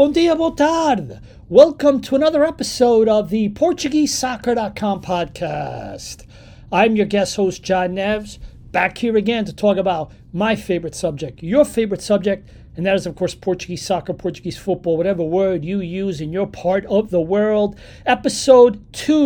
Bom dia, boa tarde. Welcome to another episode of the PortugueseSoccer.com podcast. I'm your guest host, John Neves, back here again to talk about my favorite subject, your favorite subject, and that is, of course, Portuguese soccer, Portuguese football, whatever word you use in your part of the world. Episode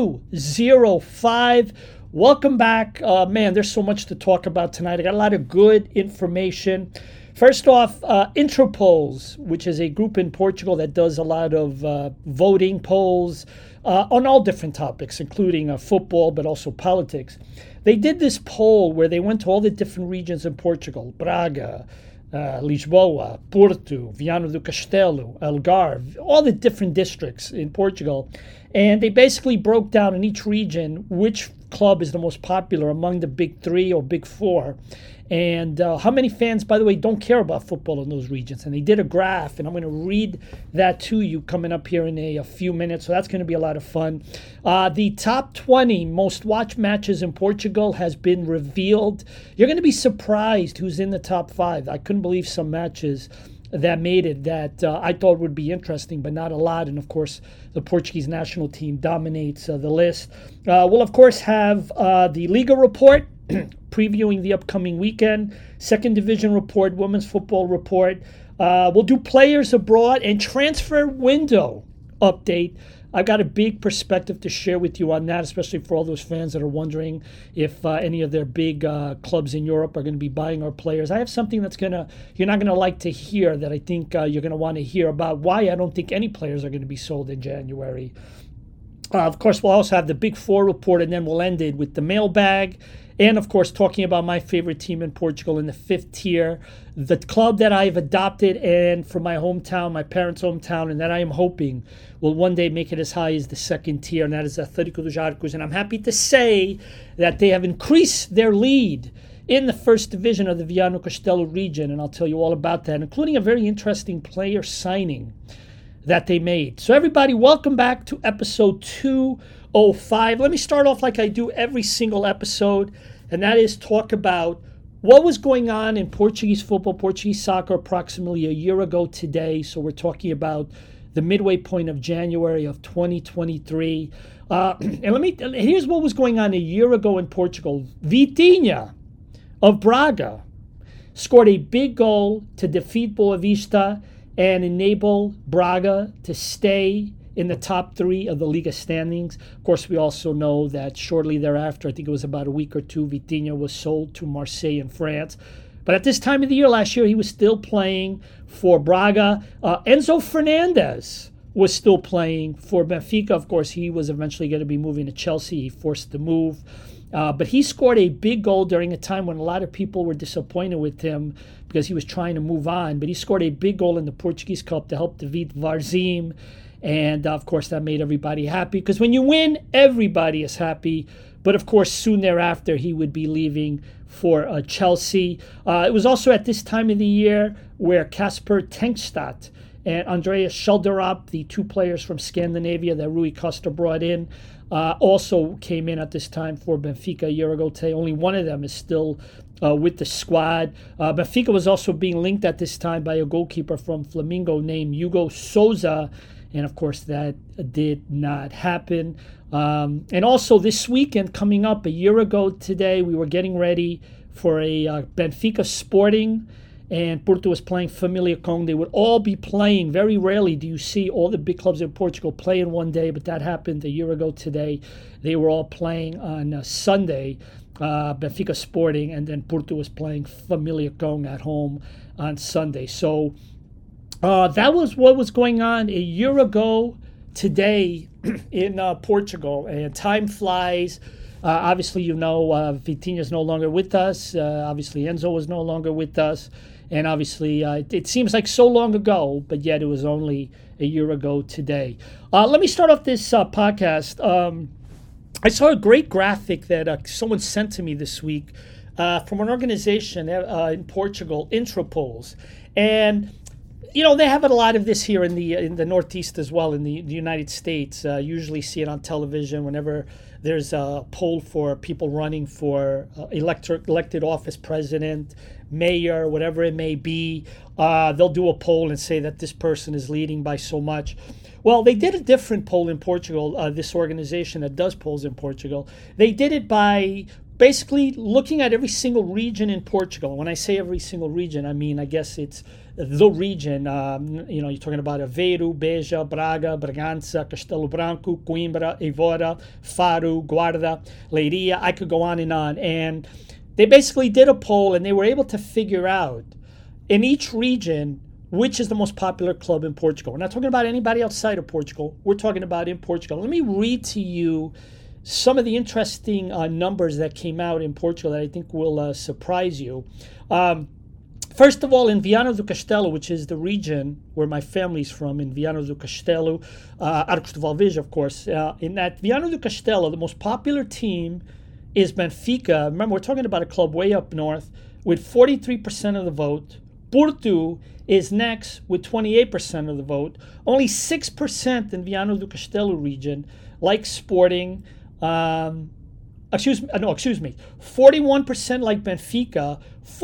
205. Welcome back. Man, there's so much to talk about tonight. I got a lot of good information. First off, Interpolls, which is a group in Portugal that does a lot of voting polls on all different topics, including football, but also politics. They did this poll where they went to all the different regions in Portugal, Braga, Lisboa, Porto, Viana do Castelo, Algarve, all the different districts in Portugal. And they basically broke down in each region which club is the most popular among the big three or big four. And how many fans, by the way, don't care about football in those regions. And they did a graph, and I'm going to read that to you coming up here in a few minutes. So that's going to be a lot of fun. The top 20 most watched matches in Portugal has been revealed. You're going to be surprised who's in the top 5. I couldn't believe some matches that made it that I thought would be interesting, but not a lot. And, of course, the Portuguese national team dominates the list. We'll, of course, have the Liga report, previewing the upcoming weekend, second division report, women's football report. We'll do players abroad and transfer window update. I've got a big perspective to share with you on that, especially for all those fans that are wondering if any of their big clubs in Europe are going to be buying our players. I have something that's you're not going to like to hear, that I think you're going to want to hear about why I don't think any players are going to be sold in January. Of course, we'll also have the Big Four report, and then we'll end it with the mailbag. And, of course, talking about my favorite team in Portugal in the 5th tier, the club that I've adopted and from my hometown, my parents' hometown, and that I am hoping will one day make it as high as the 2nd tier, and that is Atlético dos Arcos. And I'm happy to say that they have increased their lead in the 1st division of the Viana do Castelo region, and I'll tell you all about that, including a very interesting player signing that they made. So, everybody, welcome back to episode 205. Let me start off like I do every single episode, and that is talk about what was going on in Portuguese football, Portuguese soccer approximately a year ago today. So we're talking about the midway point of January of 2023. And here's what was going on a year ago in Portugal. Vitinha of Braga scored a big goal to defeat Boavista and enable Braga to stay in the top 3 of the Liga standings. Of course, we also know that shortly thereafter, I think it was about a week or two, Vitinha was sold to Marseille in France. But at this time of the year last year, he was still playing for Braga. Enzo Fernandez was still playing for Benfica. Of course, he was eventually going to be moving to Chelsea. He forced the move. But he scored a big goal during a time when a lot of people were disappointed with him because he was trying to move on. But he scored a big goal in the Portuguese Cup to help defeat Varzim. And, of course, that made everybody happy because when you win, everybody is happy. But, of course, soon thereafter, he would be leaving for Chelsea. It was also at this time of the year where Kasper Tengstedt and Andreas Schulderup, the 2 players from Scandinavia that Rui Costa brought in, also came in at this time for Benfica a year ago today. Only one of them is still with the squad. Benfica was also being linked at this time by a goalkeeper from Flamengo named Hugo Souza. And, of course, that did not happen. And also this weekend coming up, a year ago today, we were getting ready for a Benfica Sporting, and Porto was playing Famalicão. They would all be playing. Very rarely do you see all the big clubs in Portugal play in one day, but that happened a year ago today. They were all playing on Sunday, Benfica Sporting, and then Porto was playing Famalicão at home on Sunday. So that was what was going on a year ago today in Portugal, and time flies. Obviously, Vitinha is no longer with us. Obviously, Enzo was no longer with us. And obviously, it seems like so long ago, but yet it was only a year ago today. Let me start off this podcast. I saw a great graphic that someone sent to me this week from an organization in Portugal, Interpolls. And They have a lot of this here in the Northeast as well, in the United States. Usually see it on television whenever there's a poll for people running for elected office, president, mayor, whatever it may be. They'll do a poll and say that this person is leading by so much. Well, they did a different poll in Portugal, this organization that does polls in Portugal. They did it by basically looking at every single region in Portugal. When I say every single region, I mean, I guess it's the region. You're talking about Aveiro, Beja, Braga, Bragança, Castelo Branco, Coimbra, Évora, Faro, Guarda, Leiria. I could go on. And they basically did a poll, and they were able to figure out in each region which is the most popular club in Portugal. We're not talking about anybody outside of Portugal. We're talking about in Portugal. Let me read to you some of the interesting numbers that came out in Portugal that I think will surprise you. First of all, in Viana do Castelo, which is the region where my family's from, in Viana do Castelo, Arcos de Valveja, of course. In that Viana do Castelo, the most popular team is Benfica. Remember, we're talking about a club way up north with 43% of the vote. Porto is next with 28% of the vote. Only 6% in Viana do Castelo region like Sporting. Excuse me, 41% like Benfica,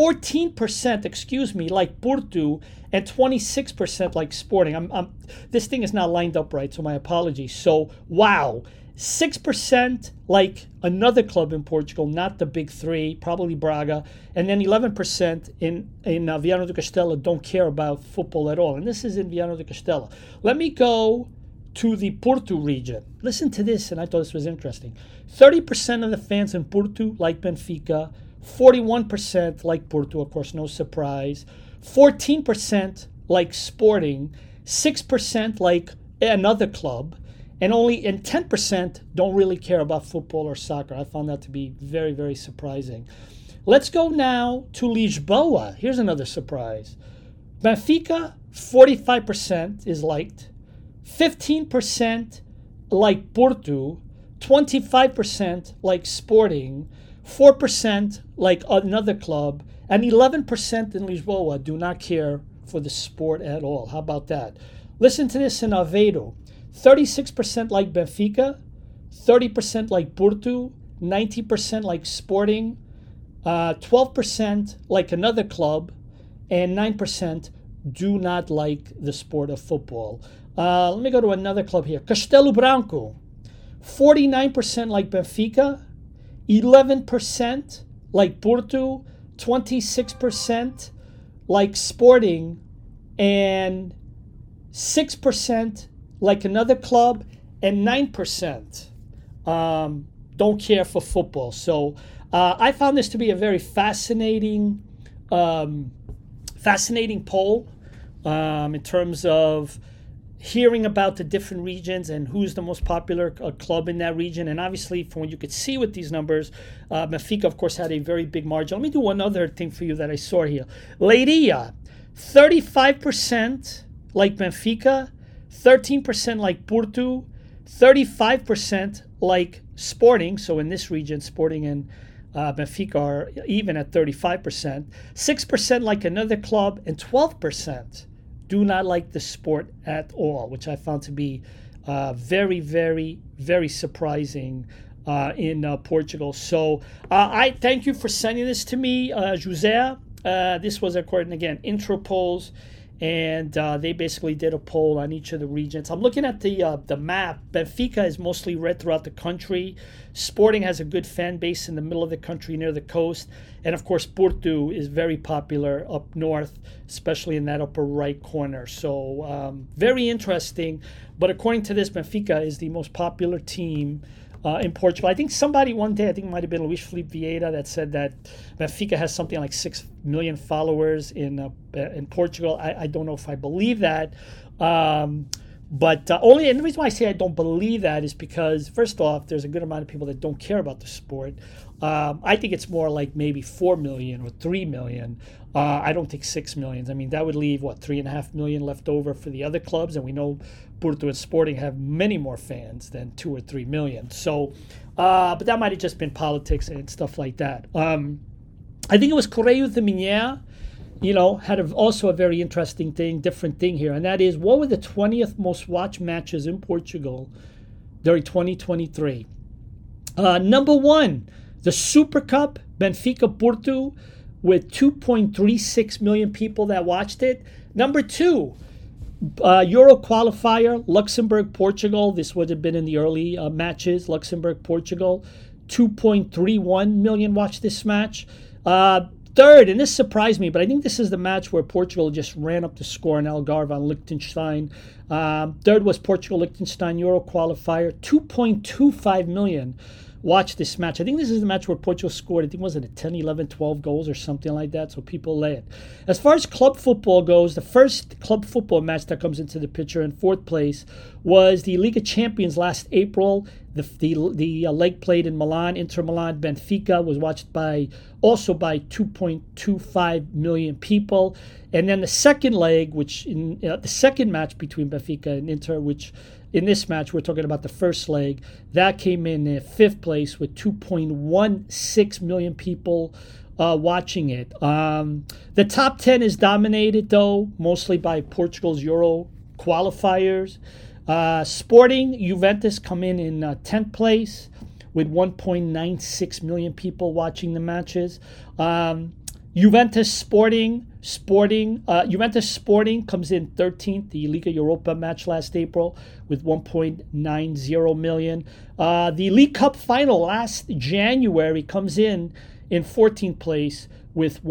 14%, like Porto, and 26% like Sporting. This thing is not lined up right, so my apologies. So, wow, 6% like another club in Portugal, not the big three, probably Braga, and then 11% in Viana do Castelo don't care about football at all. And this is in Viana do Castelo. Let me go to the Porto region. Listen to this, and I thought this was interesting. 30% of the fans in Porto like Benfica, 41% like Porto, of course, no surprise, 14% like Sporting, 6% like another club, and 10% don't really care about football or soccer. I found that to be very, very surprising. Let's go now to Lisboa. Here's another surprise. Benfica, 45% is liked, 15% like Porto, 25% like Sporting, 4% like another club, and 11% in Lisboa do not care for the sport at all. How about that? Listen to this in Aveiro. 36% like Benfica, 30% like Porto, 90% like Sporting, 12% like another club, and 9% do not like the sport of football. Let me go to another club here. Castelo Branco, 49% like Benfica, 11% like Porto, 26% like Sporting, and 6% like another club, and 9% don't care for football. So I found this to be a very fascinating poll in terms of hearing about the different regions and who's the most popular club in that region. And obviously, from what you could see with these numbers, Benfica, of course, had a very big margin. Let me do one other thing for you that I saw here. Leiria, 35% like Benfica, 13% like Porto, 35% like Sporting. So in this region, Sporting and Benfica are even at 35%. 6% like another club, and 12% do not like the sport at all, which I found to be very, very, very surprising in Portugal. So I thank you for sending this to me, José. This was, according, again, Intro Polls, and they basically did a poll on each of the regions. I'm looking at the map. Benfica is mostly read throughout the country. Sporting has a good fan base in the middle of the country near the coast. And, of course, Porto is very popular up north, especially in that upper right corner. So very interesting. But according to this, Benfica is the most popular team in Portugal. I think somebody one day, I think it might have been Luis Felipe Vieira, that said that Benfica has something like 6 million followers in Portugal. I don't know if I believe that. But and the reason why I say I don't believe that is because, first off, there's a good amount of people that don't care about the sport. I think it's more like maybe 4 million or 3 million. I don't think 6 million. I mean, that would leave, 3.5 million left over for the other clubs. And we know Porto and Sporting have many more fans than 2 or 3 million. So, but that might have just been politics and stuff like that. I think it was Correio de Minha had also a very interesting different thing here, and that is, what were the 20th most watched matches in Portugal during 2023? Number one, the Super Cup, Benfica Porto, with 2.36 million people that watched it. Number two, Euro qualifier, Luxembourg, Portugal. This would have been in the early matches. Luxembourg, Portugal, 2.31 million watched this match. Third, and this surprised me, but I think this is the match where Portugal just ran up the score in Algarve on Liechtenstein. Third was Portugal-Liechtenstein Euro qualifier, 2.25 million watched this match. I think this is the match where Portugal scored, I think, was it 10, 11, 12 goals or something like that, so people lay it. As far as club football goes, the first club football match that comes into the picture in fourth place was the League of Champions last April. The leg played in Milan, Inter Milan. Benfica was watched also by 2.25 million people. And then the second leg, the second match between Benfica and Inter, which in this match, we're talking about the first leg, that came in fifth place with 2.16 million people watching it. The top 10 is dominated, though, mostly by Portugal's Euro qualifiers. Sporting, Juventus come in 10th place with 1.96 million people watching the matches. Juventus Sporting comes in 13th, the Liga Europa match last April, with 1.90 million. The League Cup final last January comes in 14th place with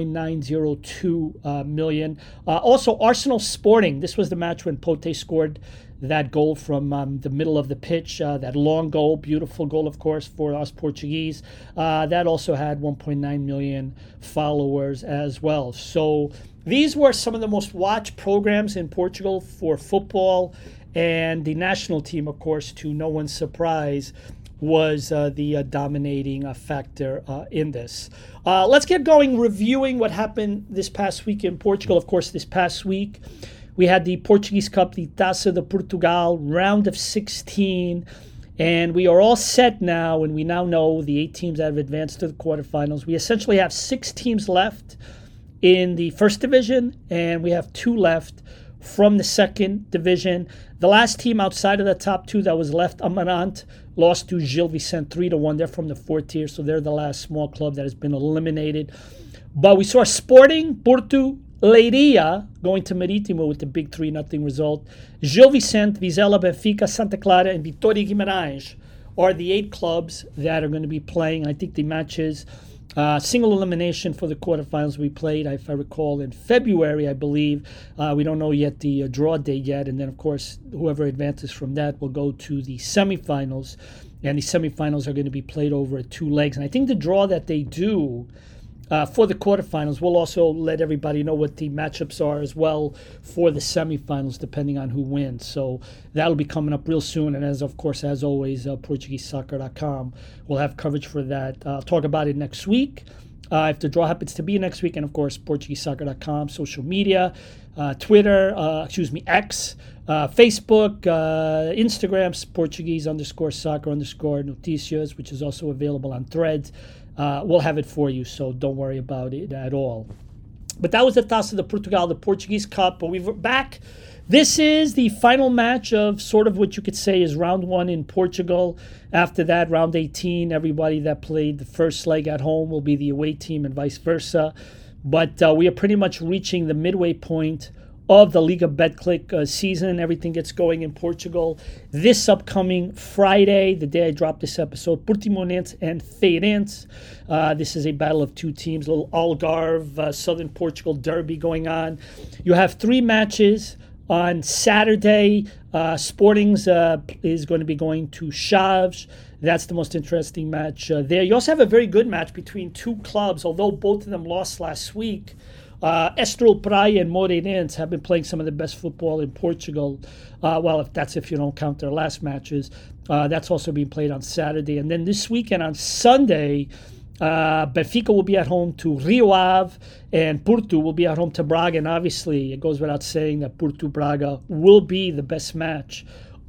1.902 million. Also, Arsenal Sporting, this was the match when Pote scored that goal from the middle of the pitch, that long goal, beautiful goal, of course, for us Portuguese. That also had 1.9 million followers as well. So these were some of the most watched programs in Portugal for football, and the national team, of course, to no one's surprise, was the dominating factor in this. Let's get going reviewing what happened this past week in Portugal. Of course, this past week, we had the Portuguese Cup, the Taça de Portugal, round of 16, and we are all set now, and we now know the 8 teams that have advanced to the quarterfinals. We essentially have 6 teams left in the first division, and we have 2 left from the second division. The last team outside of the top 2 that was left, Amarante, lost to Gil Vicente 3-1. They're from the 4th tier, so they're the last small club that has been eliminated. But we saw Sporting, Porto, Leiria going to Marítimo with the big 3-0 result. Gil Vicente, Vizela, Benfica, Santa Clara, and Vitória Guimarães are the 8 clubs that are going to be playing. I think the matches, single elimination for the quarterfinals we played, if I recall, in February, I believe. We don't know yet the draw date yet. And then, of course, whoever advances from that will go to the semifinals. And the semifinals are going to be played over 2 legs. And I think the draw that they do for the quarterfinals, we'll also let everybody know what the matchups are as well for the semifinals, depending on who wins. So that'll be coming up real soon. And as always, PortugueseSoccer.com will have coverage for that. I'll talk about it next week, if the draw happens to be next week. And of course, PortugueseSoccer.com, social media, Twitter, X, Facebook, Instagram, Portuguese_soccer_noticias, which is also available on Threads. We'll have it for you, so don't worry about it at all. But that was the Taça de Portugal, the Portuguese Cup. But we're back. This is the final match of sort of what you could say is round 1 in Portugal. After that, round 18, everybody that played the first leg at home will be the away team and vice versa. But we are pretty much reaching the midway point of the Liga Betclic season. Everything gets going in Portugal this upcoming Friday, the day I drop this episode. Portimonense and Feirense. This is a battle of 2 teams, a little Algarve, Southern Portugal derby going on. You have 3 matches on Saturday. Sporting's is going to be going to Chaves. That's the most interesting match there. You also have a very good match between 2 clubs, although both of them lost last week. Estoril Praia and Moreirense have been playing some of the best football in Portugal. If you don't count their last matches. That's also being played on Saturday. And then this weekend on Sunday, Benfica will be at home to Rio Ave, and Porto will be at home to Braga. And obviously, it goes without saying that Porto Braga will be the best match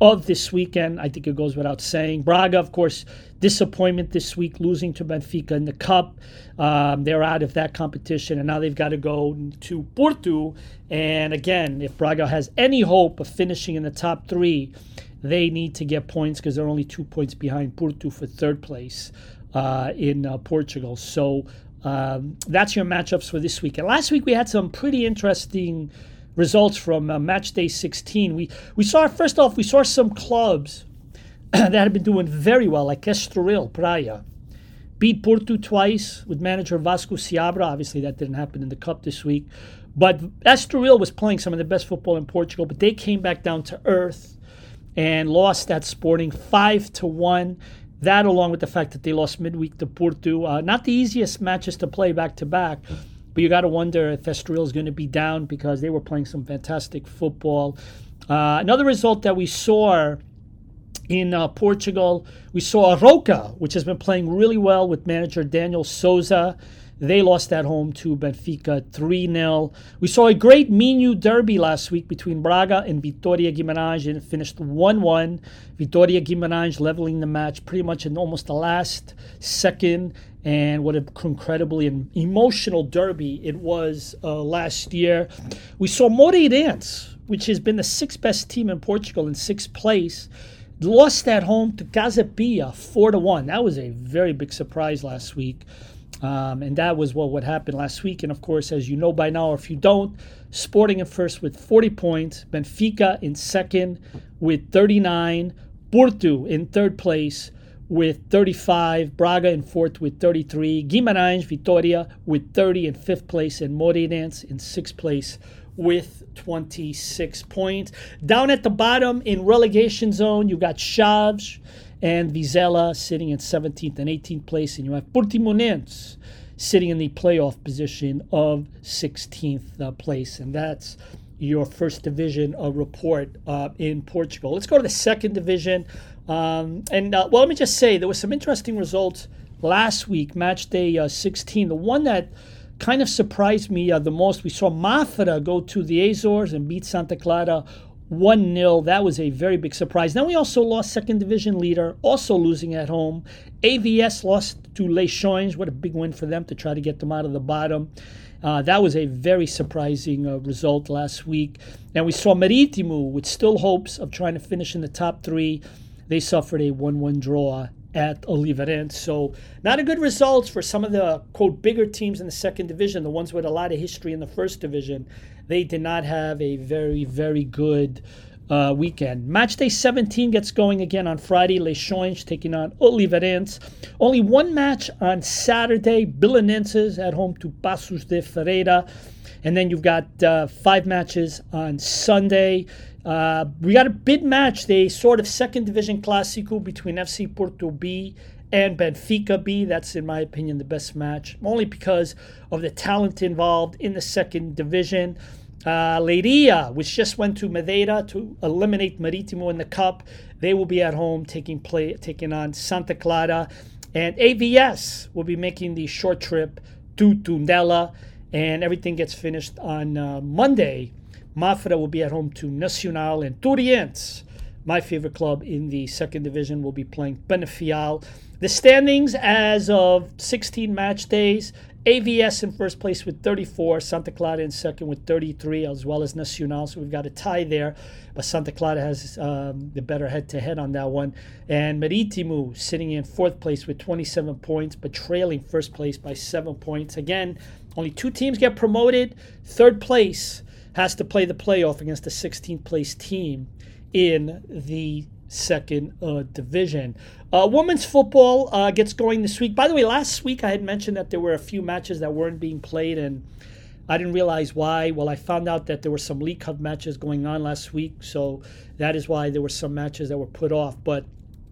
of this weekend. I think it goes without saying. Braga, of course, disappointment this week, losing to Benfica in the Cup. They're out of that competition, and now they've got to go to Porto. And again, if Braga has any hope of finishing in the top three, they need to get points because they're only 2 points behind Porto for third place in Portugal. So that's your matchups for this week. And last week we had some pretty interesting results from match day 16. We saw, first off, we saw some clubs that have been doing very well, like Estoril Praia. Beat Porto twice with manager Vasco Seabra. Obviously, that didn't happen in the Cup this week. But Estoril was playing some of the best football in Portugal, but they came back down to earth and lost at Sporting 5-1. That, along with the fact that they lost midweek to Porto. Not the easiest matches to play back-to-back. But you got to wonder if Estoril is going to be down because they were playing some fantastic football. Another result that we saw in Portugal, we saw Aroca, which has been playing really well with manager Daniel Souza. They lost at home to Benfica 3-0. We saw a great Minho derby last week between Braga and Vitória Guimarães, and it finished 1-1. Vitória Guimarães leveling the match pretty much in almost the last second. And what an incredibly emotional derby it was last year. We saw Moreirense, which has been the sixth best team in Portugal in sixth place, lost at home to Casa Pia 4-1. That was a very big surprise last week. And that was what happened last week. And of course, as you know by now, or if you don't, Sporting in first with 40 points, Benfica in second with 39, Porto in third place with 35, Braga in fourth with 33, Guimarães, Vitória with 30 in fifth place, and Moreirense in sixth place with 26 points. Down at the bottom in relegation zone, you got Chaves and Vizela sitting in 17th and 18th place, and you have Portimonense sitting in the playoff position of 16th place, and that's your first division report in Portugal. Let's go to the second division, let me just say there was some interesting results last week, match day 16. The one that kind of surprised me the most, we saw Mafra go to the Azores and beat Santa Clara 1-0. That was a very big surprise. Then we also lost second division leader, also losing at home. AVS lost to Leixões. What a big win for them to try to get them out of the bottom. That was a very surprising result last week. And we saw Marítimo with still hopes of trying to finish in the top three. They suffered a 1-1 draw at Oliveirense. So not a good results for some of the, quote, bigger teams in the second division, the ones with a lot of history in the first division. They did not have a very, very good weekend. Match day 17 gets going again on Friday. Leixões taking on Oliveirense. Only one match on Saturday. Belenenses at home to Paços de Ferreira. And then you've got 5 matches on Sunday. We got a big match, the sort of second division Clásico between FC Porto B and Benfica B. That's, in my opinion, the best match, only because of the talent involved in the second division. Leiria, which just went to Madeira to eliminate Marítimo in the Cup, they will be at home taking on Santa Clara. And AVS will be making the short trip to Tondela, and everything gets finished on Monday. Mafra will be at home to Nacional, and Torreense, my favorite club in the second division, will be playing Penafiel. The standings as of 16 match days, AVS in first place with 34, Santa Clara in second with 33, as well as Nacional. So we've got a tie there, but Santa Clara has the better head-to-head on that one. And Marítimo sitting in fourth place with 27 points, but trailing first place by 7 points. Again, only 2 teams get promoted. Third place has to play the playoff against the 16th place team in the second division. Women's football gets going this week. By the way, last week I had mentioned that there were a few matches that weren't being played, and I didn't realize why. Well, I found out that there were some League Cup matches going on last week, so that is why there were some matches that were put off. But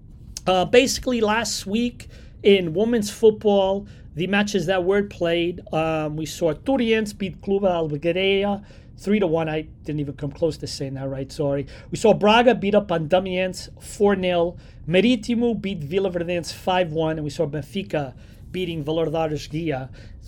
basically last week in women's football, the matches that were played, we saw Torreense beat Clube Albergaria 3-1. I didn't even come close to saying that right, sorry. We saw Braga beat up on Damiens 4-0. Marítimo beat Vila Verdense 5-1. And we saw Benfica beating Valadares Guia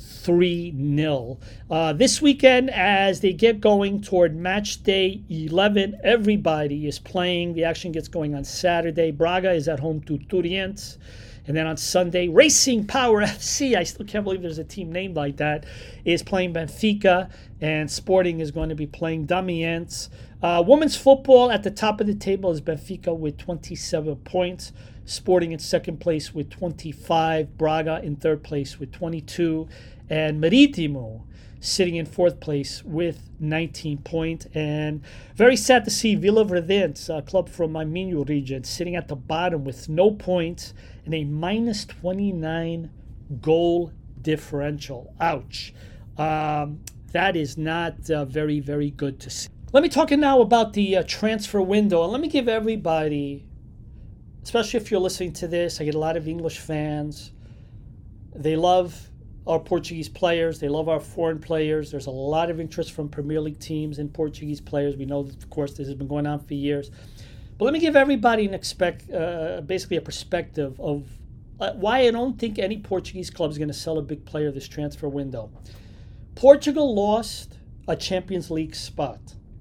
3-0. This weekend, as they get going toward match day 11, everybody is playing. The action gets going on Saturday. Braga is at home to Turiense. And then on Sunday, Racing Power FC, I still can't believe there's a team named like that, is playing Benfica, and Sporting is going to be playing Damiens. Women's football at the top of the table is Benfica with 27 points. Sporting in second place with 25. Braga in third place with 22. And Marítimo sitting in fourth place with 19 points. And very sad to see Vila Verdense, a club from my Minho region, sitting at the bottom with no points and a minus 29 goal differential. Ouch. That is not very, very good to see. Let me talk now about the transfer window. And let me give everybody, especially if you're listening to this, I get a lot of English fans. They love our Portuguese players. They love our foreign players. There's a lot of interest from Premier League teams in Portuguese players. We know, of course, this has been going on for years. But let me give everybody basically a perspective of why I don't think any Portuguese club is going to sell a big player this transfer window. Portugal lost a Champions League spot.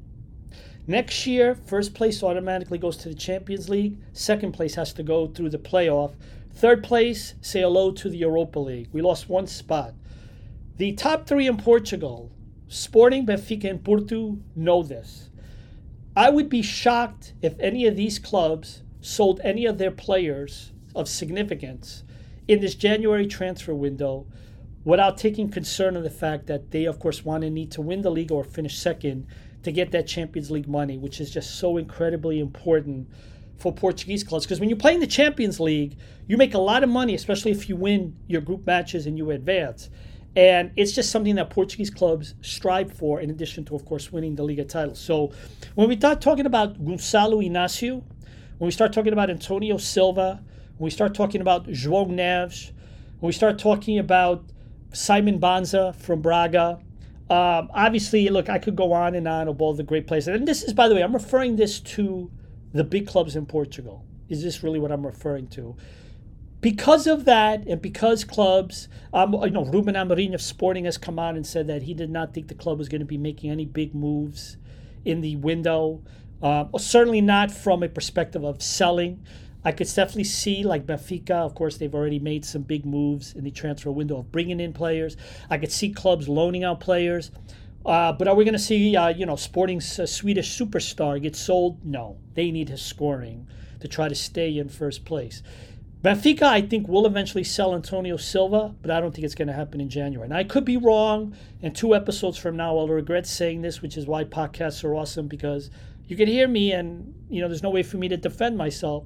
Next year, first place automatically goes to the Champions League. Second place has to go through the playoff. Third place, say hello to the Europa League. We lost one spot. The top three in Portugal, Sporting, Benfica, and Porto, know this. I would be shocked if any of these clubs sold any of their players of significance in this January transfer window without taking concern of the fact that they, of course, want to need to win the league or finish second to get that Champions League money, which is just so incredibly important for Portuguese clubs. Because when you play in the Champions League, you make a lot of money, especially if you win your group matches and you advance. And it's just something that Portuguese clubs strive for, in addition to, of course, winning the Liga title. So when we start talking about Gonçalo Inácio, when we start talking about Antonio Silva, when we start talking about João Neves, when we start talking about Simon Banza from Braga, obviously, look, I could go on and on of all the great players. And this is, by the way, I'm referring this to the big clubs in Portugal. Is this really what I'm referring to? Because of that, and because clubs, Ruben Amorim of Sporting has come out and said that he did not think the club was going to be making any big moves in the window. Certainly not from a perspective of selling. I could definitely see, like Benfica, of course, they've already made some big moves in the transfer window of bringing in players. I could see clubs loaning out players. But are we going to see, Sporting's Swedish superstar get sold? No. They need his scoring to try to stay in first place. Benfica, I think, will eventually sell Antonio Silva, but I don't think it's going to happen in January. And I could be wrong, and 2 episodes from now I'll regret saying this, which is why podcasts are awesome, because you can hear me and, there's no way for me to defend myself.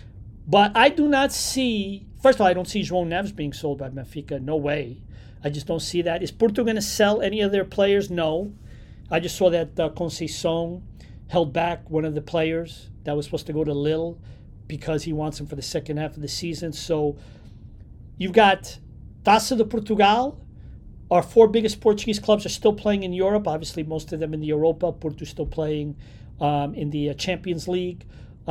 But I do not see, first of all, I don't see João Neves being sold by Benfica. No way. I just don't see that. Is Porto going to sell any of their players? No. I just saw that Conceição held back one of the players that was supposed to go to Lille because he wants him for the second half of the season. So you've got Taça de Portugal. Our 4 biggest Portuguese clubs are still playing in Europe. Obviously, most of them in the Europa. Porto still playing in the Champions League.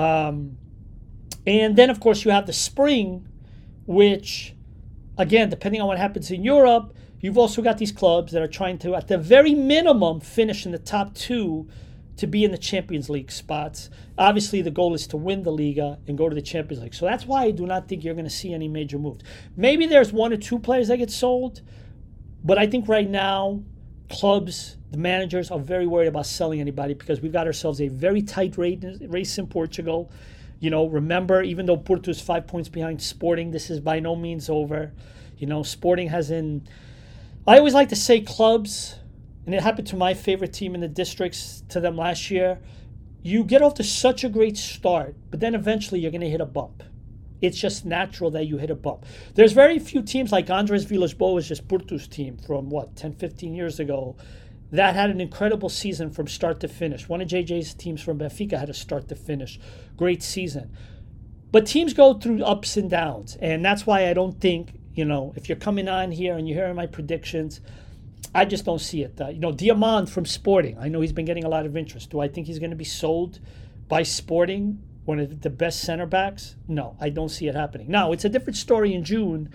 And then, of course, you have the spring, which, again, depending on what happens in Europe, you've also got these clubs that are trying to, at the very minimum, finish in the top 2 to be in the Champions League spots. Obviously, the goal is to win the Liga and go to the Champions League. So that's why I do not think you're going to see any major moves. Maybe there's 1 or 2 players that get sold, but I think right now, clubs, the managers are very worried about selling anybody because we've got ourselves a very tight race in Portugal. Remember, even though Porto is 5 points behind Sporting, this is by no means over. Sporting I always like to say clubs, and it happened to my favorite team in the districts to them last year. You get off to such a great start, but then eventually you're going to hit a bump. It's just natural that you hit a bump. There's very few teams like Andrés Villas-Boas, just Porto's team from 10, 15 years ago, that had an incredible season from start to finish. One of JJ's teams from Benfica had a start to finish. Great season. But teams go through ups and downs, and that's why I don't think, if you're coming on here and you're hearing my predictions, I just don't see it. Diamand from Sporting, I know he's been getting a lot of interest. Do I think he's going to be sold by Sporting, one of the best center backs? No, I don't see it happening. Now, it's a different story in June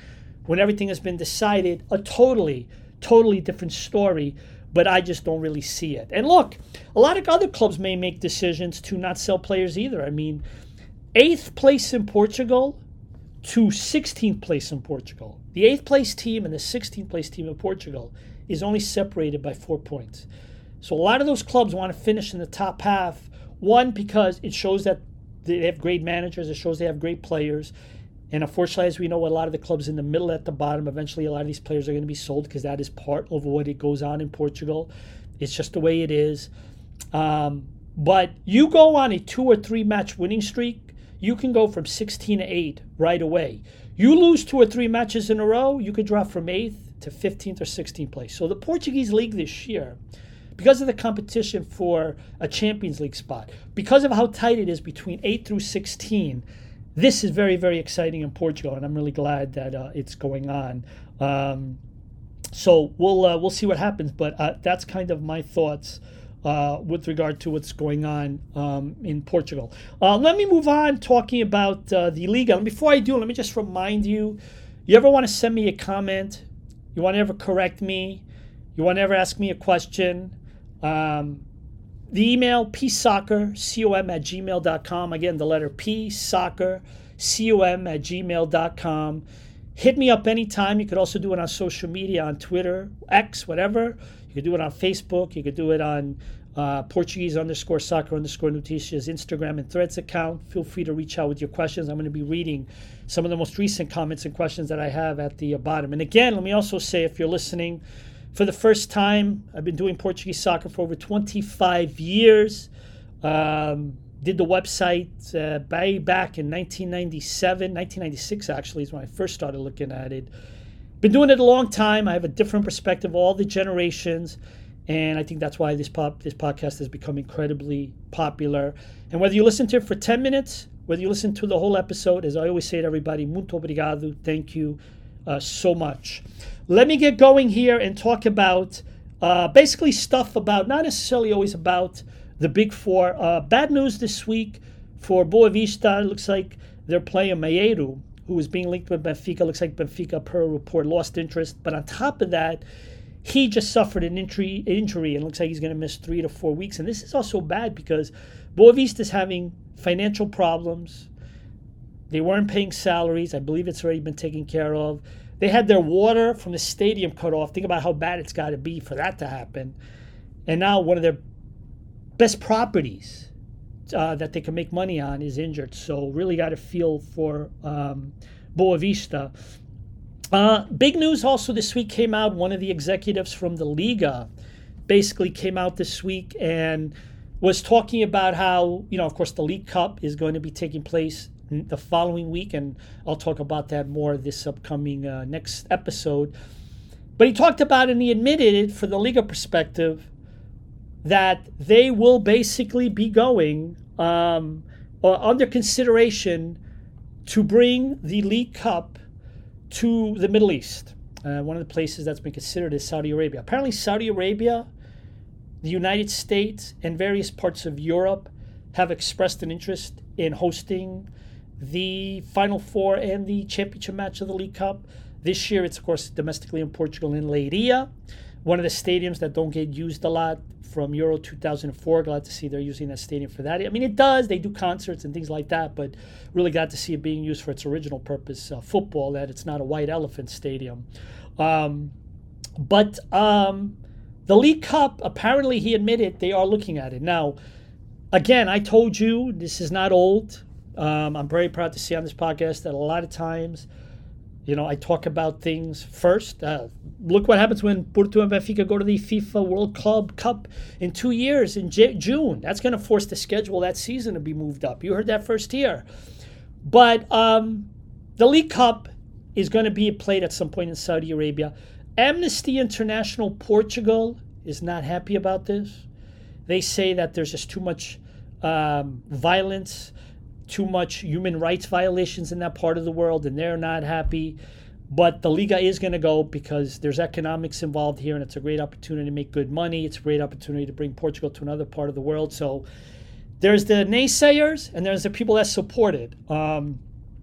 when everything has been decided, a totally different story. But I just don't really see it. And look, a lot of other clubs may make decisions to not sell players either. I mean, 8th place in Portugal to 16th place in Portugal. The 8th place team and the 16th place team in Portugal is only separated by 4 points. So a lot of those clubs want to finish in the top half. One, because it shows that they have great managers. It shows they have great players. And unfortunately, as we know, a lot of the clubs in the middle at the bottom, eventually a lot of these players are going to be sold because that is part of what it goes on in Portugal. It's just the way it is. But you go on a 2 or 3 match winning streak, you can go from 16 to 8 right away. You lose 2 or 3 matches in a row, you could drop from 8th to 15th or 16th place. So the Portuguese league this year, because of the competition for a Champions League spot, because of how tight it is between 8 through 16, this is very, very exciting in Portugal, and I'm really glad that it's going on. So we'll see what happens, but that's kind of my thoughts with regard to what's going on in Portugal. Let me move on talking about the Liga. And before I do, let me just remind you, you ever want to send me a comment, you want to ever correct me, you want to ever ask me a question, the email psoccer@gmail.com. Again, the letter psoccer@gmail.com. Hit me up anytime. You could also do it on social media, on Twitter, X, whatever. You could do it on Facebook. You could do it on Portuguese_soccer_noticias Instagram and Threads account. Feel free to reach out with your questions. I'm going to be reading some of the most recent comments and questions that I have at the bottom. And again, let me also say, if you're listening for the first time, I've been doing Portuguese soccer for over 25 years. Did the website back in 1996 actually is when I first started looking at it. Been doing it a long time. I have a different perspective of all the generations, and I think that's why this podcast has become incredibly popular. And whether you listen to it for 10 minutes, whether you listen to the whole episode, as I always say to everybody, muito obrigado, thank you so much. Let me get going here and talk about basically stuff about, not necessarily always about the Big Four. Bad news this week for Boa Vista. It looks like they're playing Malheiro, who is being linked with Benfica. Looks like Benfica, per report, lost interest. But on top of that, he just suffered an injury and looks like he's going to miss 3 to 4 weeks. And this is also bad because Boa Vista is having financial problems. They weren't paying salaries. I believe it's already been taken care of. They had their water from the stadium cut off. Think about how bad it's got to be for that to happen. And now one of their best properties that they can make money on is injured. So really got to feel for Boa Vista. Big news also this week came out. One of the executives from the Liga basically came out this week and was talking about how, of course, the League Cup is going to be taking place the following week, and I'll talk about that more this upcoming next episode. But he talked about, and he admitted it for the Liga perspective, that they will basically be going under consideration to bring the League Cup to the Middle East. One of the places that's been considered is Saudi Arabia. Apparently Saudi Arabia, the United States, and various parts of Europe have expressed an interest in hosting the Final Four and the championship match of the League Cup. This year, it's, of course, domestically in Portugal in Leiria, one of the stadiums that don't get used a lot from Euro 2004. Glad to see they're using that stadium for that. I mean, it does. They do concerts and things like that, but really glad to see it being used for its original purpose, football, that it's not a white elephant stadium. But the League Cup, apparently he admitted they are looking at it. Now, again, I told you, this is not old. I'm very proud to see on this podcast that a lot of times, I talk about things first. Look what happens when Porto and Benfica go to the FIFA World Club Cup in 2 years in June. That's going to force the schedule that season to be moved up. You heard that first here. But the League Cup is going to be played at some point in Saudi Arabia. Amnesty International Portugal is not happy about this. They say that there's just too much violence, too much human rights violations in that part of the world, and they're not happy. But the Liga is going to go because there's economics involved here, and it's a great opportunity to make good money. It's a great opportunity to bring Portugal to another part of the world. So there's the naysayers, and there's the people that support it.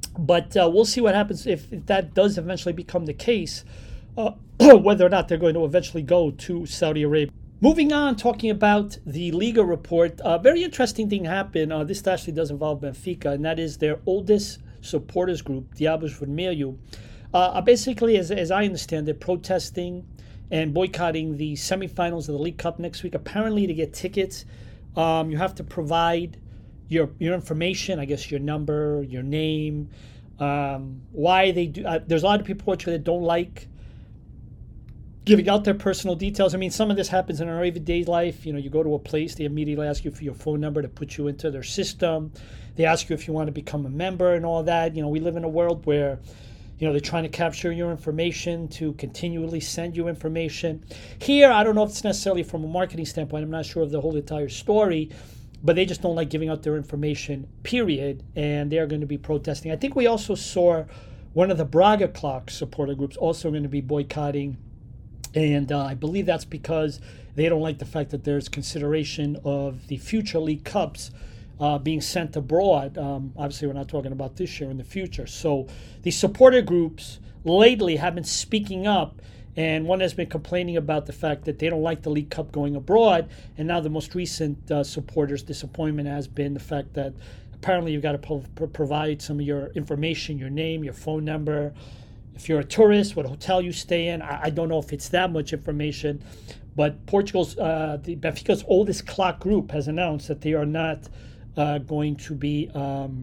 But we'll see what happens if that does eventually become the case, whether or not they're going to eventually go to Saudi Arabia. Moving on, talking about the Liga report, a very interesting thing happened. This actually does involve Benfica, and that is their oldest supporters group, Diabos Vermelho. Basically, as I understand it, protesting and boycotting the semifinals of the League Cup next week. Apparently, to get tickets, you have to provide your information, I guess your number, your name, why they do. There's a lot of people in Portugal that don't like giving out their personal details. I mean, some of this happens in our everyday life. You know, you go to a place, they immediately ask you for your phone number to put you into their system. They ask you if you want to become a member and all that. You know, we live in a world where, you know, they're trying to capture your information to continually send you information. Here, I don't know if it's necessarily from a marketing standpoint. I'm not sure of the whole entire story, but they just don't like giving out their information, period. And they're going to be protesting. I think we also saw one of the Braga Clock supporter groups also going to be boycotting. And I believe that's because they don't like the fact that there's consideration of the future League Cups being sent abroad. Obviously, we're not talking about this year, in the future. So the supporter groups lately have been speaking up, and one has been complaining about the fact that they don't like the League Cup going abroad. And now the most recent supporters' disappointment has been the fact that apparently you've got to provide some of your information, your name, your phone number. If you're a tourist, what hotel you stay in. I don't know if it's that much information, but Portugal's, the Benfica's oldest clock group has announced that they are not going to be,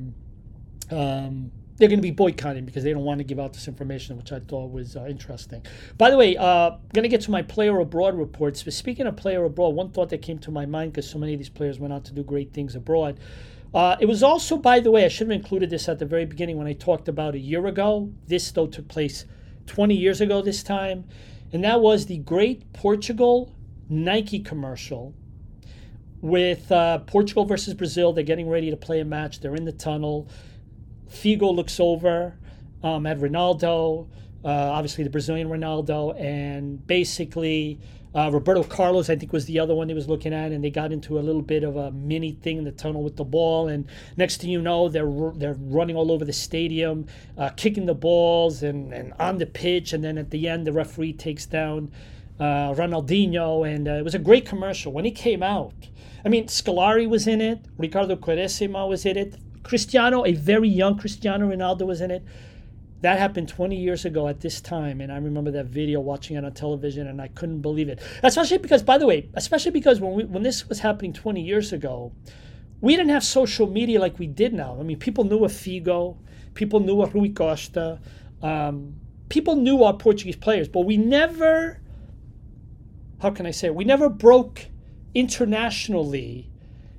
they're going to be boycotting because they don't want to give out this information, which I thought was interesting. By the way, going to get to my player abroad reports. But speaking of player abroad, one thought that came to my mind, because so many of these players went out to do great things abroad. It was also, by the way, I should have included this at the very beginning when I talked about a year ago. This, though, took place 20 years ago this time. And that was the Great Portugal Nike commercial with Portugal versus Brazil. They're getting ready to play a match. They're in the tunnel. Figo looks over at Ronaldo, obviously the Brazilian Ronaldo, and basically Roberto Carlos, I think, was the other one he was looking at, and they got into a little bit of a mini thing in the tunnel with the ball, and next thing you know, they're running all over the stadium, kicking the balls and on the pitch, and then at the end, the referee takes down Ronaldinho, and it was a great commercial. When he came out, I mean, Scolari was in it, Ricardo Quaresma was in it, Cristiano, a very young Cristiano Ronaldo was in it. That happened 20 years ago at this time, and I remember that video, watching it on television, and I couldn't believe it. Especially because, by the way, when this was happening 20 years ago, we didn't have social media like we did now. I mean, people knew of Figo, people knew of Rui Costa, people knew our Portuguese players, but we never, how can I say it? We never broke internationally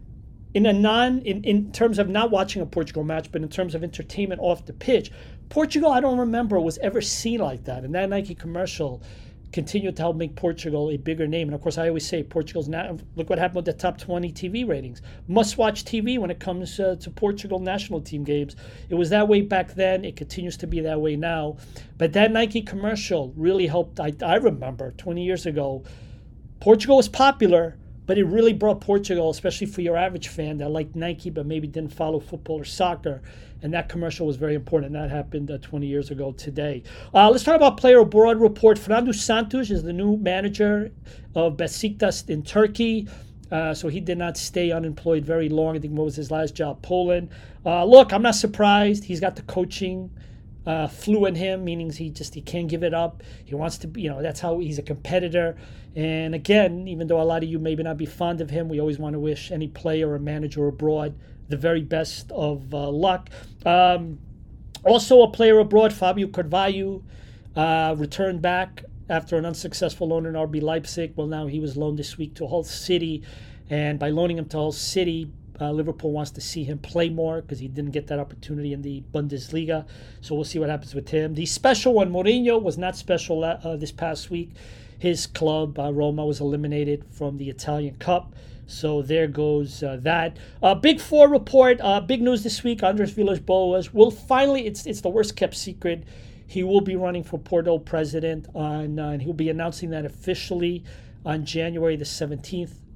in terms of not watching a Portugal match, but in terms of entertainment off the pitch. Portugal, I don't remember, was ever seen like that. And that Nike commercial continued to help make Portugal a bigger name. And of course, I always say Portugal's now, look what happened with the top 20 TV ratings. Must-watch TV when it comes to Portugal national team games. It was that way back then. It continues to be that way now. But that Nike commercial really helped. I remember 20 years ago, Portugal was popular, but it really brought Portugal, especially for your average fan that liked Nike but maybe didn't follow football or soccer. And that commercial was very important. That happened 20 years ago today. Let's talk about player abroad report. Fernando Santos is the new manager of Besiktas in Turkey. So he did not stay unemployed very long. I think what was his last job? Poland. Look, I'm not surprised. He's got the coaching flu in him, meaning he can't give it up. He wants to be, that's how he's a competitor. And again, even though a lot of you maybe not be fond of him, we always want to wish any player or manager abroad the very best of luck. Also a player abroad, Fabio Carvalho, returned back after an unsuccessful loan in RB Leipzig. Well, now he was loaned this week to Hull City, and by loaning him to Hull City, Liverpool wants to see him play more because he didn't get that opportunity in the Bundesliga. So we'll see what happens with him. The special one, Mourinho, was not special this past week. His club, Roma, was eliminated from the Italian Cup. So there goes that. Big Four report. Big news this week. Andres Villas-Boas will finally, it's the worst kept secret. He will be running for Porto president and he'll be announcing that officially on January the 17th.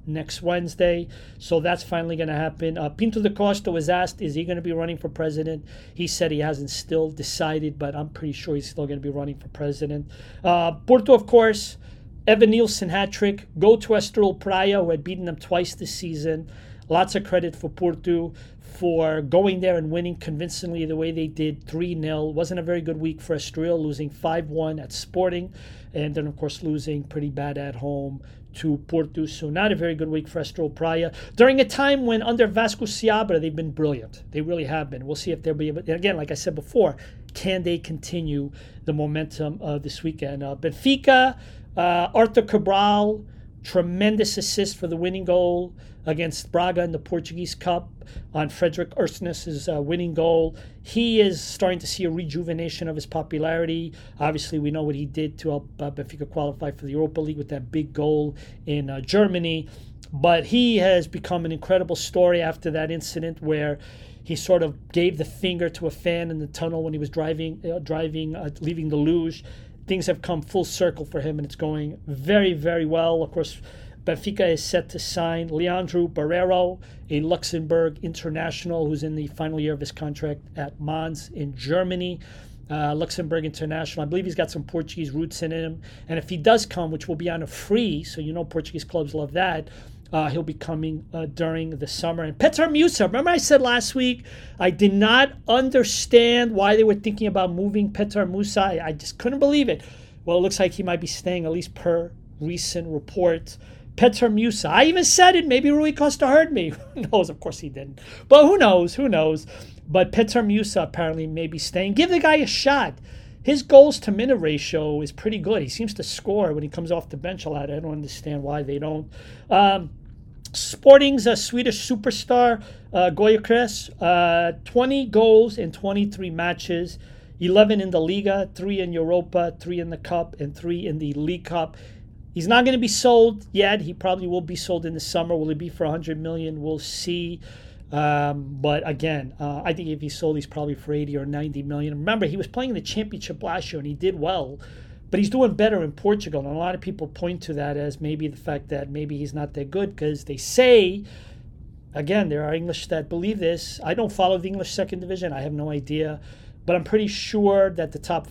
next Wednesday. So that's finally going to happen. Pinto da Costa was asked, is he going to be running for president? He said he hasn't still decided, but I'm pretty sure he's still going to be running for president. Porto, of course, Evan Nielsen hat-trick. Go to Estoril Praia, who had beaten them twice this season. Lots of credit for Porto for going there and winning convincingly the way they did, 3-0. Wasn't a very good week for Estoril, losing 5-1 at Sporting, and then, of course, losing pretty bad at home to Porto. So not a very good week for Estoril Praia. During a time when under Vasco Seabra, they've been brilliant. They really have been. We'll see if they'll be able, and again, like I said before, can they continue the momentum this weekend? Benfica, Arthur Cabral, tremendous assist for the winning goal against Braga in the Portuguese Cup on Frederick Ursnes' winning goal. He is starting to see a rejuvenation of his popularity. Obviously, we know what he did to help Benfica qualify for the Europa League with that big goal in Germany. But he has become an incredible story after that incident where he sort of gave the finger to a fan in the tunnel when he was leaving the luge. Things have come full circle for him, and it's going very, very well. Of course, Benfica is set to sign Leandro Barreiro, a Luxembourg international who's in the final year of his contract at Mainz in Germany. Luxembourg international. I believe he's got some Portuguese roots in him. And if he does come, which will be on a free, so you know Portuguese clubs love that, he'll be coming during the summer. And Petar Musa, remember I said last week, I did not understand why they were thinking about moving Petar Musa. I just couldn't believe it. Well, it looks like he might be staying, at least per recent reports. Petar Musa. I even said it. Maybe Rui Costa heard me. Who knows? Of course he didn't. But who knows? Who knows? But Petar Musa apparently may be staying. Give the guy a shot. His goals to minute ratio is pretty good. He seems to score when he comes off the bench a lot. I don't understand why they don't. Sporting's a Swedish superstar, Gyökeres, 20 goals in 23 matches, 11 in the Liga, 3 in Europa, 3 in the Cup, and 3 in the League Cup. He's not going to be sold yet. He probably will be sold in the summer. Will it be for $100 million? We'll see. But again, I think if he's sold, he's probably for $80 or $90 million. Remember, he was playing in the Championship last year, and he did well. But he's doing better in Portugal. And a lot of people point to that as maybe the fact that maybe he's not that good because they say, again, there are English that believe this. I don't follow the English second division. I have no idea. But I'm pretty sure that the top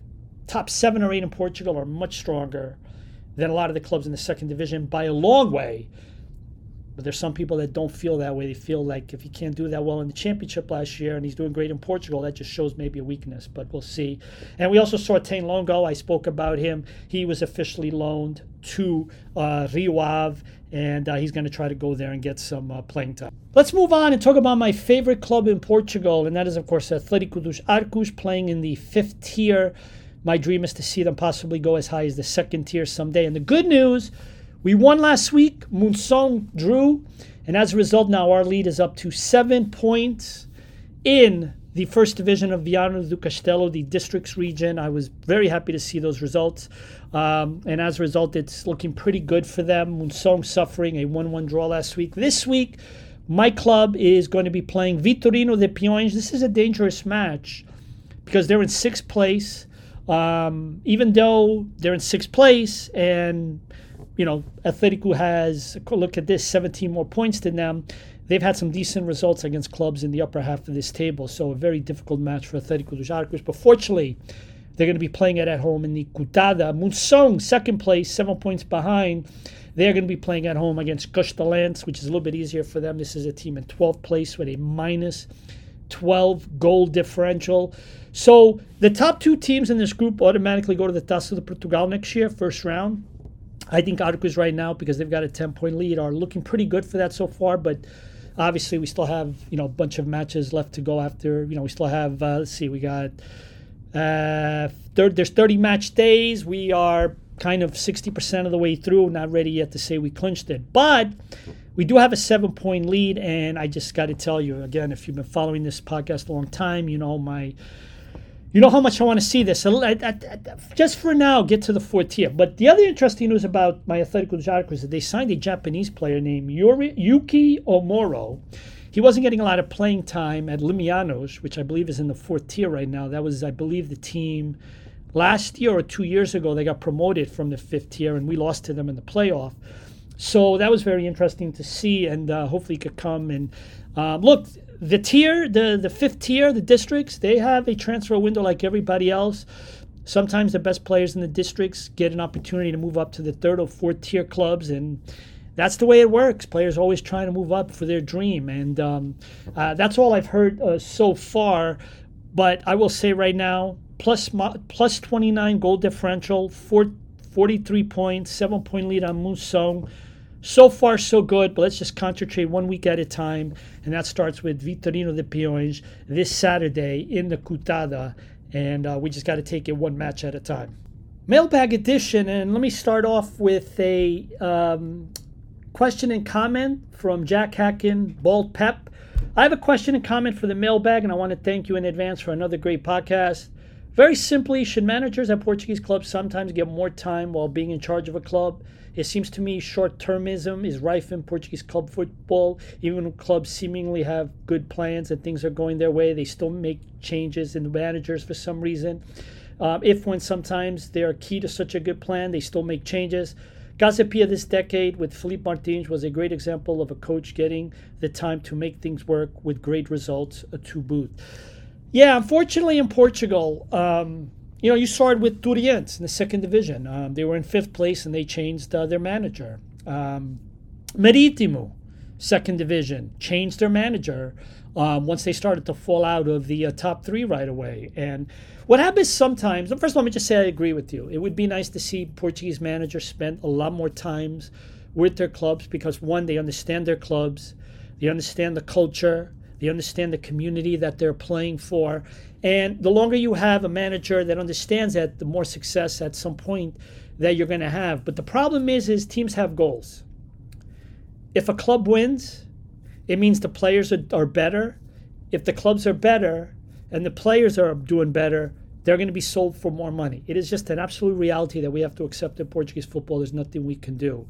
7 or 8 in Portugal are much stronger than a lot of the clubs in the second division by a long way. But there's some people that don't feel that way. They feel like if he can't do that well in the Championship last year and he's doing great in Portugal, that just shows maybe a weakness, but we'll see. And we also saw Tane Longo. I spoke about him. He was officially loaned to Rio Ave, and he's going to try to go there and get some playing time. Let's move on and talk about my favorite club in Portugal, and that is, of course, Atlético dos Arcos, playing in the 5th tier. My dream is to see them possibly go as high as the 2nd tier someday. And the good news, we won last week. Monção drew. And as a result, now our lead is up to 7 points in the 1st division of Viana do Castelo, the districts region. I was very happy to see those results. And as a result, it's looking pretty good for them. Monção suffering a 1-1 draw last week. This week, my club is going to be playing Vitorino de Peões. This is a dangerous match because they're in 6th place. Even though they're in 6th place and, you know, Atletico has, look at this, 17 more points than them, they've had some decent results against clubs in the upper half of this table. So a very difficult match for Atlético dos Arcos. But fortunately, they're going to be playing it at home in the Cutada. Monção, 2nd place, 7 points behind. They're going to be playing at home against Castelense, which is a little bit easier for them. This is a team in 12th place with a minus 12 goal differential. So the top 2 teams in this group automatically go to the Taça de Portugal next year, first round. I think Arcos right now, because they've got a 10-point lead, are looking pretty good for that so far. But obviously we still have, a bunch of matches left to go after. We still have, we got, there's 30 match days. We are kind of 60% of the way through, not ready yet to say we clinched it. But we do have a 7-point lead, and I just got to tell you, again, if you've been following this podcast a long time, you know how much I want to see this. Just for now, get to the 4th tier. But the other interesting news about my Atlético dos Arcos is that they signed a Japanese player named Yuki Omoro. He wasn't getting a lot of playing time at Limianos, which I believe is in the 4th tier right now. That was, I believe, the team last year or 2 years ago. They got promoted from the 5th tier, and we lost to them in the playoff. So that was very interesting to see, and hopefully he could come and look. The fifth tier, the districts, they have a transfer window like everybody else. Sometimes the best players in the districts get an opportunity to move up to the third or fourth tier clubs, and that's the way it works. Players are always trying to move up for their dream, and that's all I've heard so far. But I will say right now, plus 29 goal differential, 43 points, 7-point lead on Musong. So far, so good, but let's just concentrate 1 week at a time, and that starts with Vitorino de Peões this Saturday in the Cutada, and we just got to take it one match at a time. Mailbag edition, and let me start off with a question and comment from Jack Hacken, Bald Pep. I have a question and comment for the mailbag, and I want to thank you in advance for another great podcast. Very simply, should managers at Portuguese clubs sometimes get more time while being in charge of a club? It seems to me short-termism is rife in Portuguese club football. Even when clubs seemingly have good plans and things are going their way, they still make changes in the managers for some reason. When sometimes they are key to such a good plan, they still make changes. Gazapia this decade with Felipe Martins was a great example of a coach getting the time to make things work with great results to boot. Yeah, unfortunately in Portugal, you saw it with Torreense in the second division. They were in fifth place and they changed their manager. Marítimo, second division, changed their manager once they started to fall out of the top three right away. And what happens sometimes, first of all, let me just say I agree with you. It would be nice to see Portuguese managers spend a lot more times with their clubs because, one, they understand their clubs, they understand the culture, they understand the community that they're playing for. And the longer you have a manager that understands that, the more success at some point that you're going to have. But the problem is teams have goals. If a club wins, it means the players are better. If the clubs are better and the players are doing better, they're going to be sold for more money. It is just an absolute reality that we have to accept in Portuguese football. There's nothing we can do.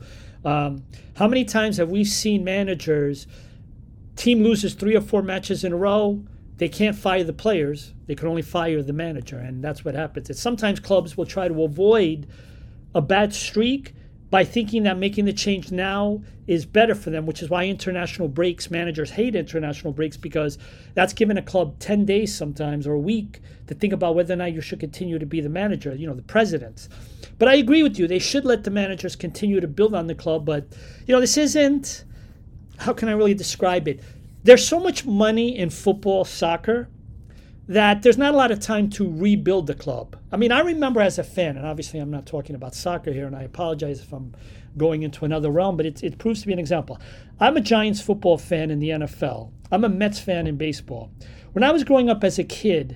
How many times have we seen managers, team loses 3 or 4 matches in a row, they can't fire the players. They can only fire the manager, and that's what happens. It's sometimes clubs will try to avoid a bad streak by thinking that making the change now is better for them, which is why international breaks, managers hate international breaks because that's given a club 10 days sometimes or a week to think about whether or not you should continue to be the manager, the presidents. But I agree with you. They should let the managers continue to build on the club. But, this isn't, how can I really describe it? There's so much money in football, soccer, that there's not a lot of time to rebuild the club. I mean, I remember as a fan, and obviously I'm not talking about soccer here, and I apologize if I'm going into another realm, but it proves to be an example. I'm a Giants football fan in the NFL. I'm a Mets fan in baseball. When I was growing up as a kid,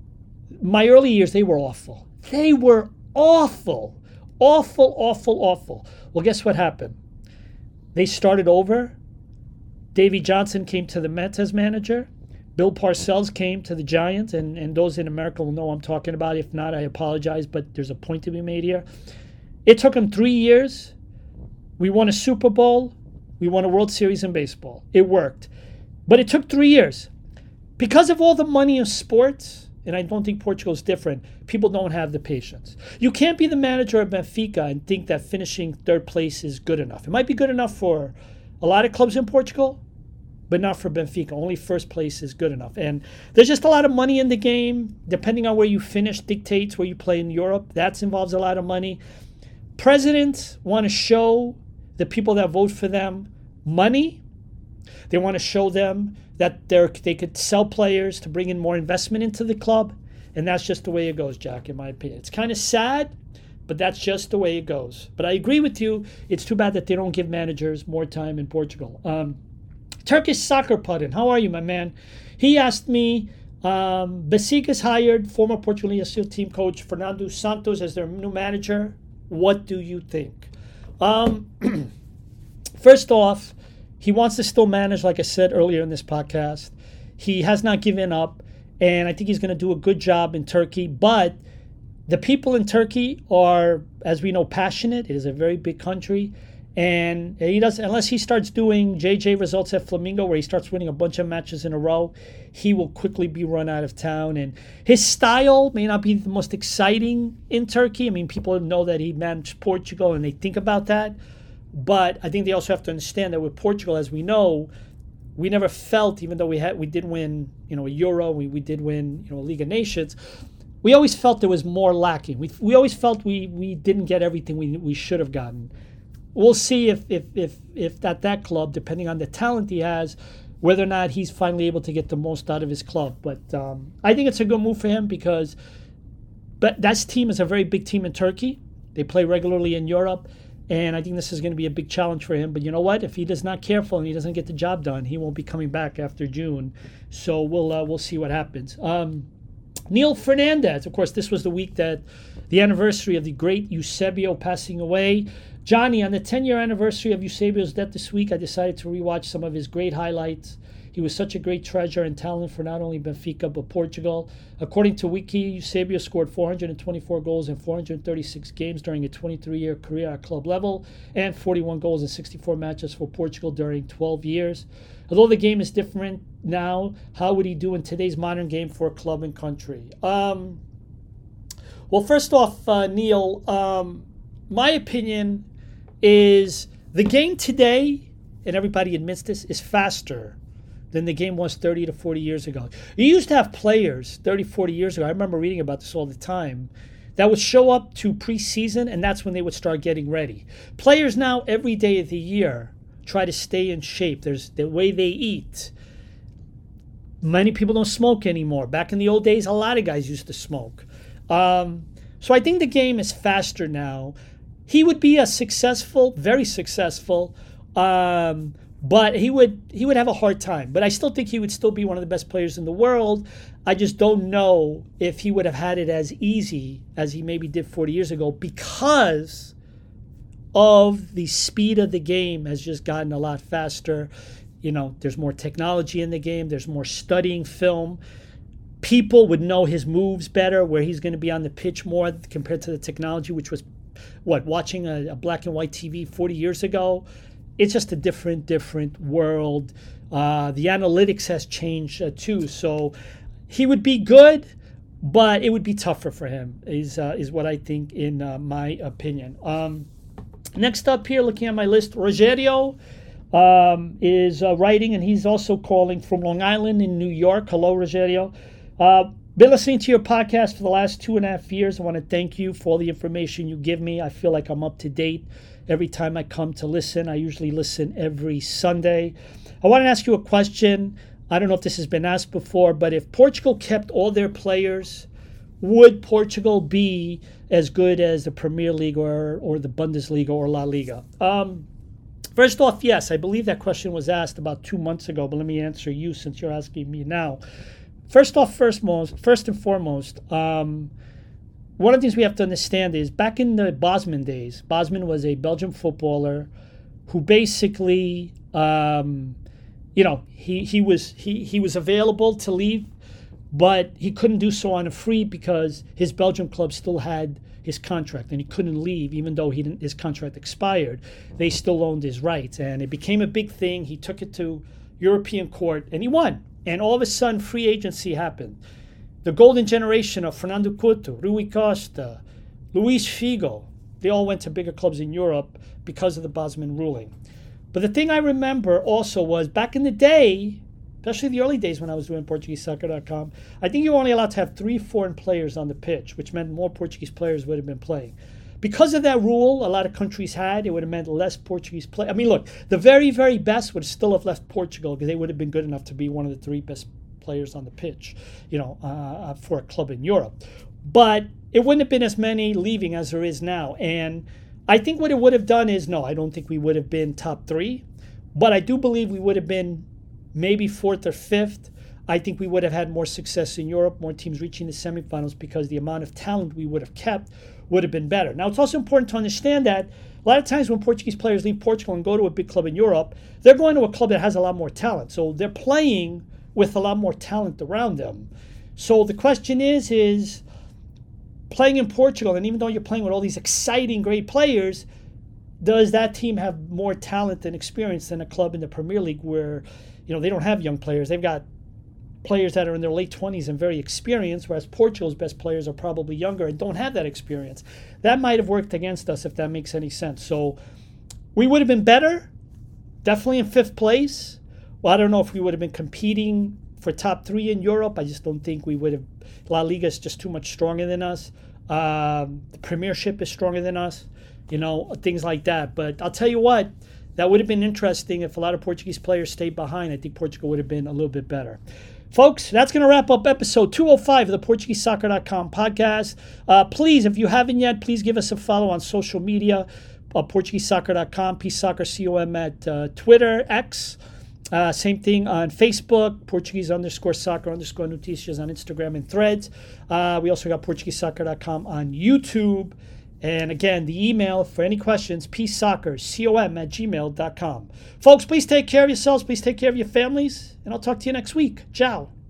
my early years, they were awful. They were awful. Awful, awful, awful. Well, guess what happened? They started over. Davey Johnson came to the Mets as manager. Bill Parcells came to the Giants, and those in America will know what I'm talking about. If not, I apologize, but there's a point to be made here. It took them 3 years. We won a Super Bowl. We won a World Series in baseball. It worked. But it took 3 years. Because of all the money in sports, and I don't think Portugal is different, people don't have the patience. You can't be the manager of Benfica and think that finishing third place is good enough. It might be good enough for a lot of clubs in Portugal, but not for Benfica. Only first place is good enough. And there's just a lot of money in the game. Depending on where you finish dictates where you play in Europe. That involves a lot of money. Presidents want to show the people that vote for them money. They want to show them that they could sell players to bring in more investment into the club. And that's just the way it goes, Jack, in my opinion. It's kind of sad, but that's just the way it goes. But I agree with you. It's too bad that they don't give managers more time in Portugal. Turkish Soccer Puddin, how are you, my man? He asked me, Besiktas hired former Portugal team coach Fernando Santos as their new manager. What do you think? First off, he wants to still manage, like I said earlier in this podcast. He has not given up, and I think he's going to do a good job in Turkey. But the people in Turkey are, as we know, passionate. It is a very big country. And he does, unless he starts doing JJ results at Flamengo, where he starts winning a bunch of matches in a row, he will quickly be run out of town. And his style may not be the most exciting in Turkey. I mean, people know that he managed Portugal and they think about that. But I think they also have to understand that with Portugal, as we know, we never felt, even though we did win, a Euro, we did win, a League of Nations, we always felt there was more lacking. We always felt we didn't get everything we should have gotten. We'll see if at that club, depending on the talent he has, whether or not he's finally able to get the most out of his club. But I think it's a good move for him because that team is a very big team in Turkey. They play regularly in Europe. And I think this is going to be a big challenge for him. But you know what? If he is not careful and he doesn't get the job done, he won't be coming back after June. So we'll see what happens. Neil Fernandez. Of course, this was the week that the anniversary of the great Eusebio passing away. Johnny, on the 10-year anniversary of Eusebio's death this week, I decided to rewatch some of his great highlights. He was such a great treasure and talent for not only Benfica but Portugal. According to Wiki, Eusebio scored 424 goals in 436 games during a 23-year career at club level and 41 goals in 64 matches for Portugal during 12 years. Although the game is different now, how would he do in today's modern game for a club and country? Well, first off, Neil, my opinion is the game today, and everybody admits this, is faster than the game was 30 to 40 years ago. You used to have players 30, 40 years ago, I remember reading about this all the time, that would show up to preseason, and that's when they would start getting ready. Players now, every day of the year, try to stay in shape. There's the way they eat. Many people don't smoke anymore. Back in the old days, a lot of guys used to smoke. So I think the game is faster now. He would be a successful, very successful, but he would have a hard time. But I still think he would still be one of the best players in the world. I just don't know if he would have had it as easy as he maybe did 40 years ago because of the speed of the game has just gotten a lot faster. There's more technology in the game. There's more studying film. People would know his moves better, where he's going to be on the pitch more compared to the technology, which was, watching a black and white TV 40 years ago. It's just a different world. The analytics has changed too. So he would be good, but it would be tougher for him, is what I think in my opinion. Next up here, looking at my list, Rogerio is writing, and he's also calling from Long Island in New York. Hello, Rogerio. Been listening to your podcast for the last 2.5 years. I want to thank you for all the information you give me. I feel like I'm up to date every time I come to listen. I usually listen every Sunday. I want to ask you a question. I don't know if this has been asked before, but if Portugal kept all their players, would Portugal be as good as the Premier League or the Bundesliga or La Liga? First off, yes, I believe that question was asked about 2 months ago, but let me answer you since you're asking me now. First and foremost, one of the things we have to understand is back in the Bosman days, Bosman was a Belgian footballer who basically, he was available to leave, but he couldn't do so on a free because his Belgian club still had his contract and he couldn't leave even though his contract expired. They still owned his rights, and it became a big thing. He took it to European court and he won. And all of a sudden, free agency happened. The golden generation of Fernando Couto, Rui Costa, Luis Figo, they all went to bigger clubs in Europe because of the Bosman ruling. But the thing I remember also was back in the day, especially the early days when I was doing PortugueseSoccer.com, I think you were only allowed to have 3 foreign players on the pitch, which meant more Portuguese players would have been playing. Because of that rule, a lot of countries had, it would have meant less Portuguese play. I mean, look, the very, very best would still have left Portugal because they would have been good enough to be one of the 3 best players on the pitch, for a club in Europe. But it wouldn't have been as many leaving as there is now. And I think what it would have done is, no, I don't think we would have been top 3, but I do believe we would have been maybe 4th or 5th. I think we would have had more success in Europe, more teams reaching the semifinals because the amount of talent we would have kept would have been better. Now, it's also important to understand that a lot of times when Portuguese players leave Portugal and go to a big club in Europe, they're going to a club that has a lot more talent. So they're playing with a lot more talent around them. So the question is playing in Portugal, and even though you're playing with all these exciting, great players, does that team have more talent and experience than a club in the Premier League where, they don't have young players? They've got players that are in their late 20s and very experienced, whereas Portugal's best players are probably younger and don't have that experience. That might have worked against us, if that makes any sense. So We would have been better, definitely in 5th place. Well, I don't know if we would have been competing for top 3 in Europe. I just don't think we would have. La Liga is just too much stronger than us. The Premiership is stronger than us, things like that. But I'll tell you what, that would have been interesting if a lot of Portuguese players stayed behind. I think Portugal would have been a little bit better. Folks, that's going to wrap up episode 205 of the PortugueseSoccer.com podcast. Please, if you haven't yet, please give us a follow on social media, PortugueseSoccer.com, PSoccerCom at Twitter, X. Same thing on Facebook, Portuguese_soccer_noticias on Instagram and Threads. We also got PortugueseSoccer.com on YouTube. And again, the email for any questions, PSoccerCom@gmail.com. Folks, please take care of yourselves. Please take care of your families. And I'll talk to you next week. Ciao.